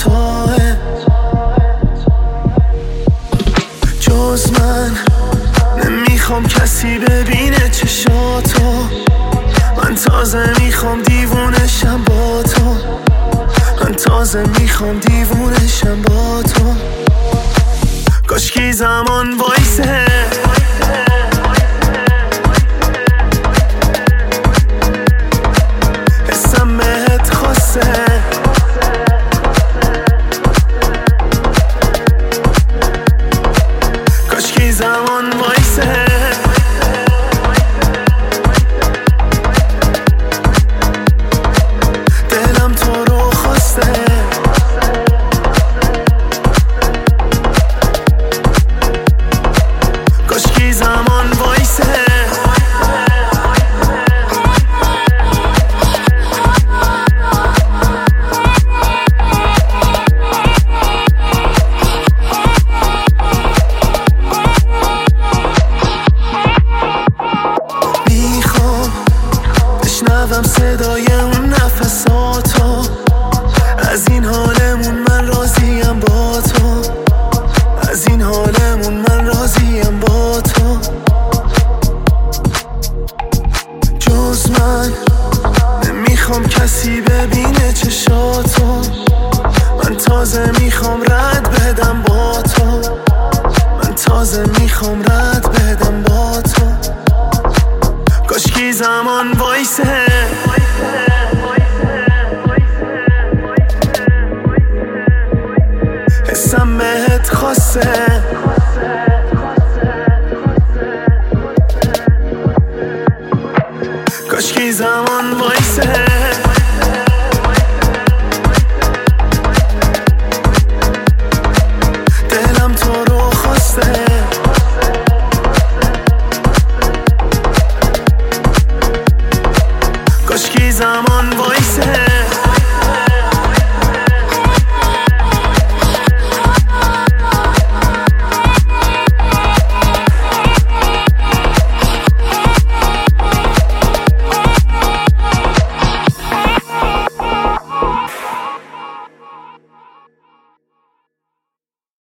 توه، جز من نمیخوام کسی ببینه چشاتو. من تازه میخوام دیوونشم با تو، من تازه میخوام دیوونشم با تو. کاشکی زمان وایسه، حسم بهت خاصه. کاشکی زمان وایسه، دلم تو رو خواسته. کاشکی زمان وایسه، میخوام بشنوم صدای اون نفساتو. از این حالمون من راضیم با تو، از این حالمون من راضیم با تو. جز من نمیخوام کسی ببینه چشاتو. من تازه میخوام رد بدم با تو، من تازه میخوام رد بدم با تو. کاشکی زمان وایسه، حسم بهت خاصه.